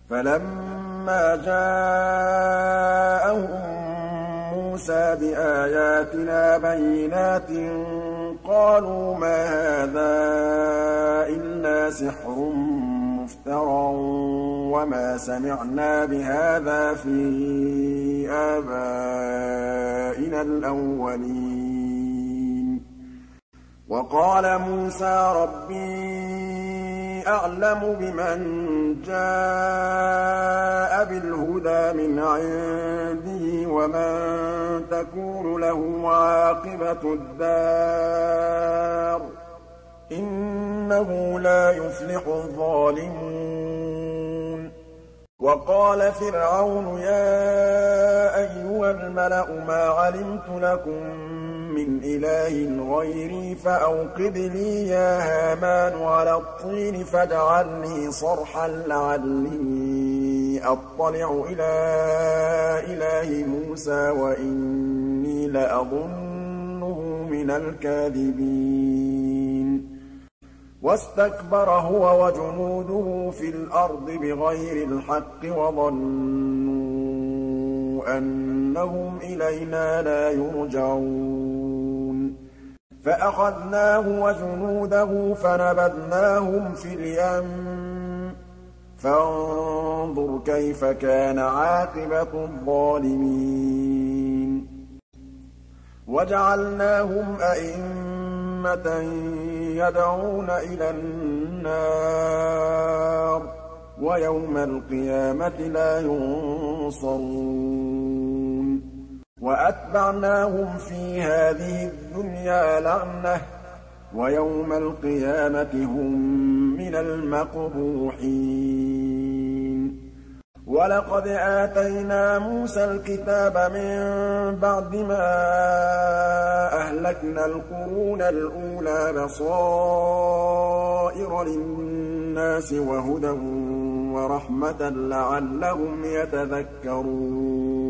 فَلَمَّا جَاءَهُم مُوسَىٰ بِآيَاتِنَا بَيِّنَاتٍ قَالُوا مَا هَٰذَا إِلَّا سِحْرٌ مُّفْتَرًى وَمَا سَمِعْنَا بِهَٰذَا فِي آبَائِنَا الْأَوَّلِينَ وَقَالَ مُوسَىٰ رَبِّي أَعْلَمُ بِمَن جَاءَ بِالْهُدَىٰ مِنْ عِندِهِ وَمَن تَكُونُ لَهُ عَاقِبَةُ الدَّارِ ۖ إِنَّهُ لَا يُفْلِحُ الظَّالِمُونَ وَقَالَ فِرْعَوْنُ يَا أَيُّهَا الْمَلَأُ مَا عَلِمْتُ لَكُم مِّنْ إِلَٰهٍ غَيْرِي فَأَوْقِدْ لِي يَا هَامَانُ عَلَى الطِّينِ فَاجْعَل لِّي صَرْحًا لَّعَلِّي أَطَّلِعُ إِلَىٰ إِلَٰهِ مُوسَىٰ وَإِنِّي لَأَظُنُّهُ مِنَ الْكَاذِبِينَ وَاسْتَكْبَرَ هُوَ وَجُنُودُهُ فِي الْأَرْضِ بِغَيْرِ الْحَقِّ وَظَنُّوا أَنَّهُمْ إِلَيْنَا لَا يُرْجَعُونَ فَأَخَذْنَاهُ وَجُنُودَهُ فَنَبَذْنَاهُمْ فِي الْيَمِّ فَانظُرْ كَيْفَ كَانَ عَاقِبَةُ الظَّالِمِينَ وَجَعَلْنَاهُمْ أَئِمَّةً يَدْعُونَ إِلَى النَّارِ وَيَوْمَ الْقِيَامَةِ لَا يُنصَرُونَ وَأَتْبَعْنَاهُمْ فِي هَٰذِهِ الدُّنْيَا لَعْنَةً وَيَوْمَ الْقِيَامَةِ هُم مِّنَ الْمَقْبُوحِينَ وَلَقَدْ آتَيْنَا مُوسَى الْكِتَابَ مِن بَعْدِ مَا أَهْلَكْنَا الْقُرُونَ الْأُولَىٰ بَصَائِرَ لِلنَّاسِ وَهُدًى وَرَحْمَةً لَّعَلَّهُمْ يَتَذَكَّرُونَ